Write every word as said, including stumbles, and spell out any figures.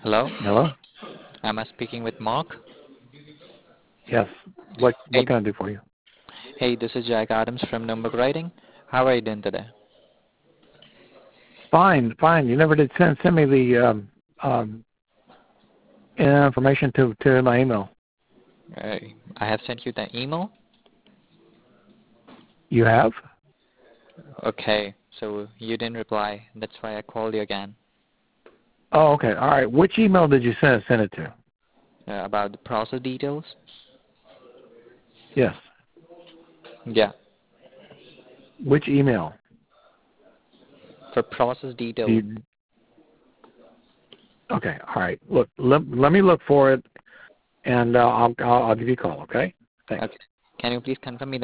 Hello, Hello? am I speaking with Mark? Yes. What what Hey, can I do for you? hey, this is Jack Adams from Number Writing. How are you doing today? Fine, fine. You never did send send me the um, um, information to to my email. Uh, I have sent you the email. You have? Okay, so you didn't reply. That's why I called you again Oh, okay. All right. Which email did you send send it to? uh, about the process details. Yes. Yeah, Which email? for process Do details. you, okay. All right. Look, let, let me look for it, and uh, I'll, I'll I'll give you a call. Okay. Thanks. Okay, can you please confirm me